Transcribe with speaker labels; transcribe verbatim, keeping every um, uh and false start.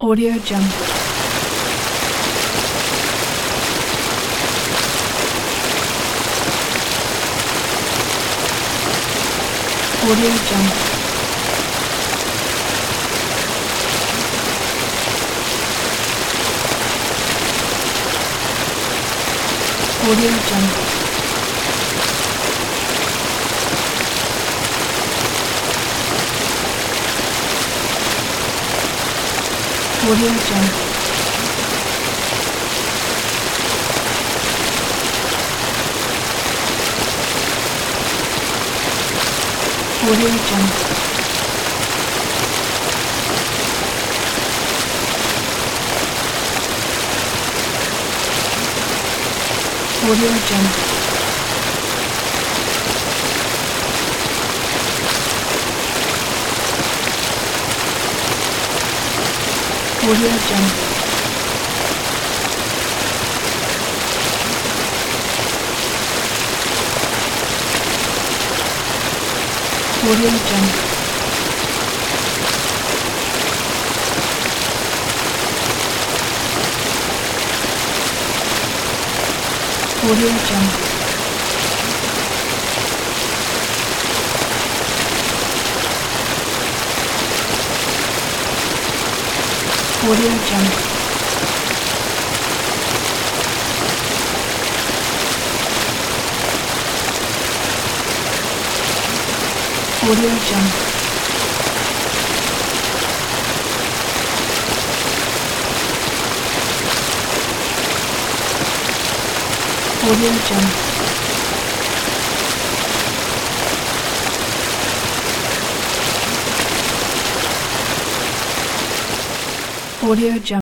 Speaker 1: Audio Jungle. Audio Jungle. Audio Jungle. Audio Jungle. Audio Jungle. Audio Jungle. Audio Jungle. Audio Jungle. Audio Jungle. Audio Jungle. Audio Jungle. Audio Jungle. Audio Jungle.